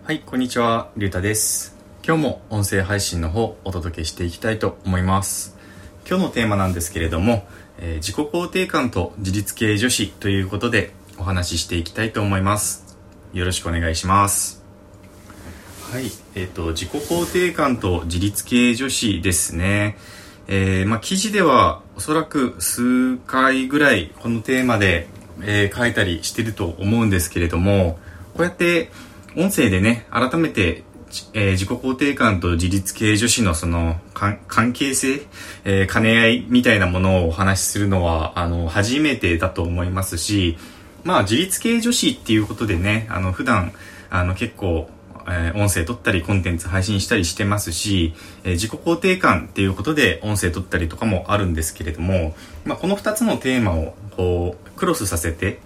はい、こんにちは、りゅうたです。今日も音声配信の方お届けしていきたいと思います。今日のテーマなんですけれども、自己肯定感と自立系女子ということでお話ししていきたいと思います。よろしくお願いします。はい、自己肯定感と自立系女子ですね。記事ではおそらく数回ぐらいこのテーマで、書いたりしてると思うんですけれども、こうやって音声でね、改めて、自己肯定感と自立系女子のその関係性、兼ね合いみたいなものをお話しするのは初めてだと思いますし、自立系女子っていうことでね、普段結構音声撮ったりコンテンツ配信したりしてますし、自己肯定感っていうことで音声撮ったりとかもあるんですけれども、この2つのテーマをこうクロスさせて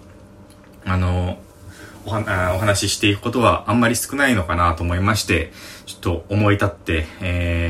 お話ししていくことはあんまり少ないのかなと思いまして、ちょっと思い立って、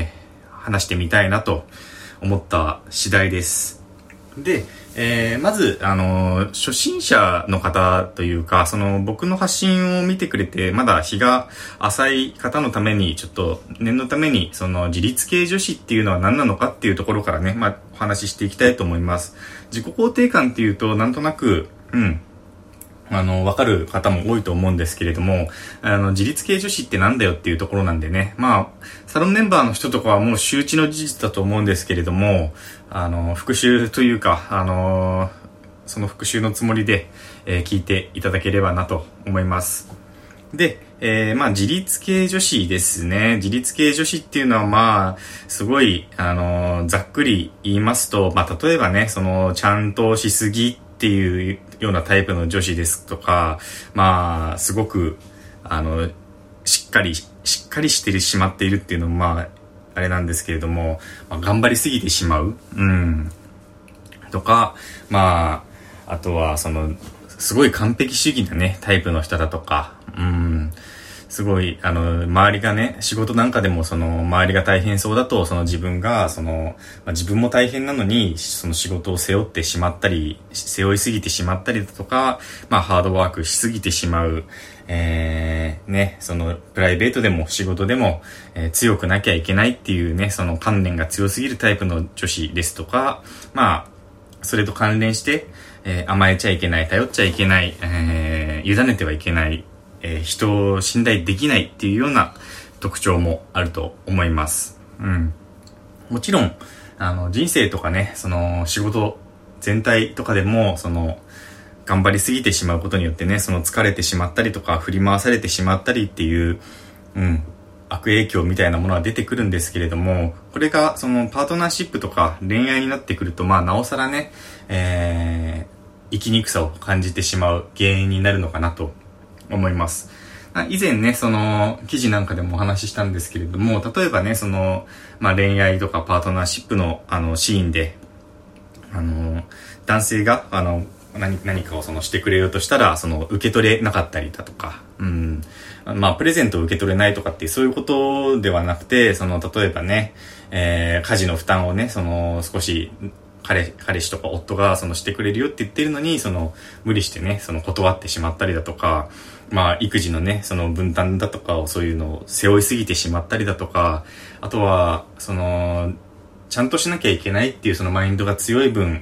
話してみたいなと思った次第です。で、まず初心者の方というか、僕の発信を見てくれてまだ日が浅い方のために、ちょっと念のために自立系女子っていうのは何なのかっていうところからね、お話ししていきたいと思います。自己肯定感っていうとなんとなくわかる方も多いと思うんですけれども、自立系女子ってなんだよっていうところなんでね、サロンメンバーの人とかはもう周知の事実だと思うんですけれども、復習というか、その復習のつもりで、聞いていただければなと思います。で、自立系女子ですね。自立系女子っていうのはすごい、ざっくり言いますと、例えばね、ちゃんとしすぎっていうようなタイプの女子ですとか、すごくしっかりしてしまっているっていうのもあれなんですけれども、頑張りすぎてしまう、とか、あとはすごい完璧主義なねタイプの人だとか、すごい周りがね、仕事なんかでも周りが大変そうだと、自分が自分も大変なのに仕事を背負ってしまったり、背負いすぎてしまったりだとか、ハードワークしすぎてしまう、プライベートでも仕事でも、強くなきゃいけないっていうね、観念が強すぎるタイプの女子ですとか、それと関連して、甘えちゃいけない、頼っちゃいけない、委ねてはいけない、人を信頼できないっていうような特徴もあると思います。もちろん人生とかね、仕事全体とかでも頑張りすぎてしまうことによってね、疲れてしまったりとか振り回されてしまったりっていう、悪影響みたいなものは出てくるんですけれども、これがパートナーシップとか恋愛になってくるとなおさらね、生きにくさを感じてしまう原因になるのかなと思います。以前ね、記事なんかでもお話ししたんですけれども、例えばね、恋愛とかパートナーシップのシーンで、男性が何かをしてくれようとしたら、受け取れなかったりだとか、プレゼントを受け取れないとかっていう、そういうことではなくて、例えばね、家事の負担をね、少し、彼氏とか夫がしてくれるよって言ってるのに、無理してね、断ってしまったりだとか、育児のね、分担だとかを、そういうのを背負いすぎてしまったりだとか、あとは、ちゃんとしなきゃいけないっていうマインドが強い分、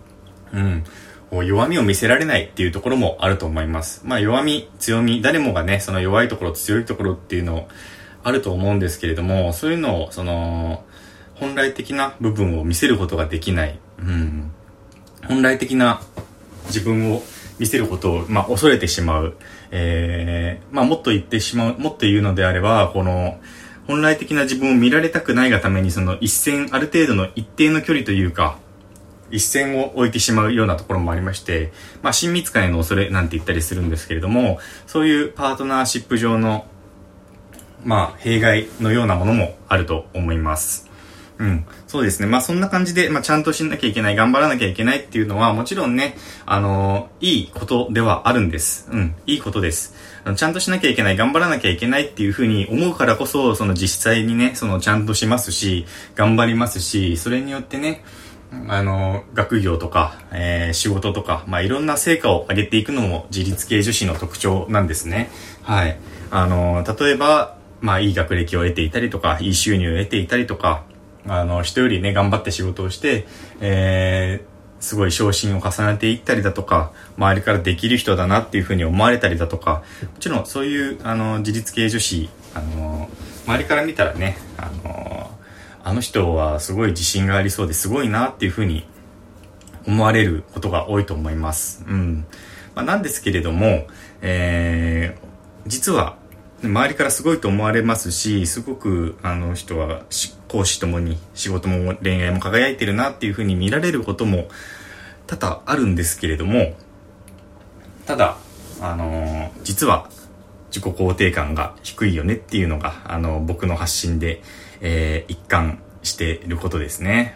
弱みを見せられないっていうところもあると思います。弱み、強み、誰もがね、弱いところ、強いところっていうのあると思うんですけれども、そういうのを、本来的な部分を見せることができない。本来的な自分を見せることを、恐れてしまう。もっと言うのであれば、本来的な自分を見られたくないがために、ある程度の一定の距離というか、一線を置いてしまうようなところもありまして、親密感への恐れなんて言ったりするんですけれども、そういうパートナーシップ上の、弊害のようなものもあると思います。そうですね。そんな感じで、ちゃんとしなきゃいけない、頑張らなきゃいけないっていうのは、もちろんね、いいことではあるんです。いいことです。ちゃんとしなきゃいけない、頑張らなきゃいけないっていうふうに思うからこそ、実際にね、ちゃんとしますし、頑張りますし、それによってね、学業とか、仕事とか、いろんな成果を上げていくのも自立系女子の特徴なんですね。はい。 例えば、いい学歴を得ていたりとか、いい収入を得ていたりとか、人よりね、頑張って仕事をして、すごい昇進を重ねていったりだとか、周りからできる人だなっていうふうに思われたりだとか、もちろんそういう、自立系女子、周りから見たらね、あの人はすごい自信がありそうですごいなっていうふうに思われることが多いと思います。なんですけれども、実は周りからすごいと思われますし、すごく人は公私ともに仕事も恋愛も輝いてるなっていうふうに見られることも多々あるんですけれども、ただ実は自己肯定感が低いよねっていうのが僕の発信で、一貫していることですね。